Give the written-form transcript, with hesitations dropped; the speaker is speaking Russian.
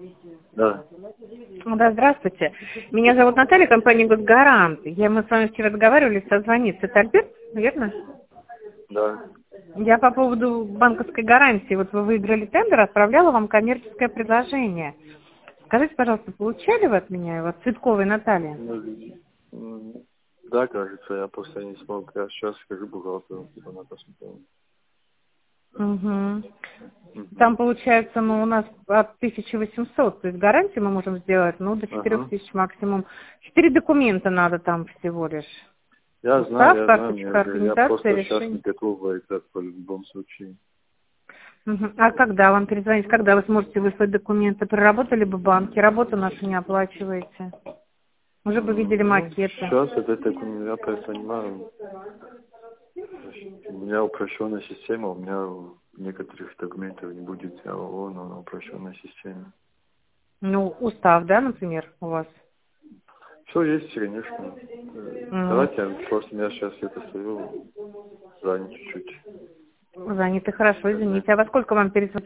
Да. Да, здравствуйте. Меня зовут Наталья, компания «Госгарант». Мы с вами вчера разговаривали, созвониться. Это Альберт, верно? Да. Я по поводу банковской гарантии. Вот вы выиграли тендер, отправляла вам коммерческое предложение. Скажите, пожалуйста, получали вы от меня его? Цветковой Наталья. Да, кажется, я просто не смог. Я сейчас скажу бухгалтеру, чтобы она посмотрела. Угу. Мгм. Там получается, у нас от 1800, то есть гарантию мы можем сделать, до Ага. 4000 максимум. 4 документа надо там всего лишь. Я Устав, знаю, мне карточка, уже. Я организация, просто сейчас не решение. готов в этот в любом случае. Мгм. А когда вам перезвонить? Когда вы сможете выслать документы? Проработали бы банки, работу нашу не оплачиваете. Уже бы видели макеты. Сейчас это я понимаю. У меня упрощенная система, у меня некоторых документов не будет ООО, но на упрощенной системе. Устав, да, например, у вас? Все есть, конечно. М, Давайте просто я сейчас это стою, занят чуть-чуть. Заняты, хорошо, извините. А во сколько вам перезвонить?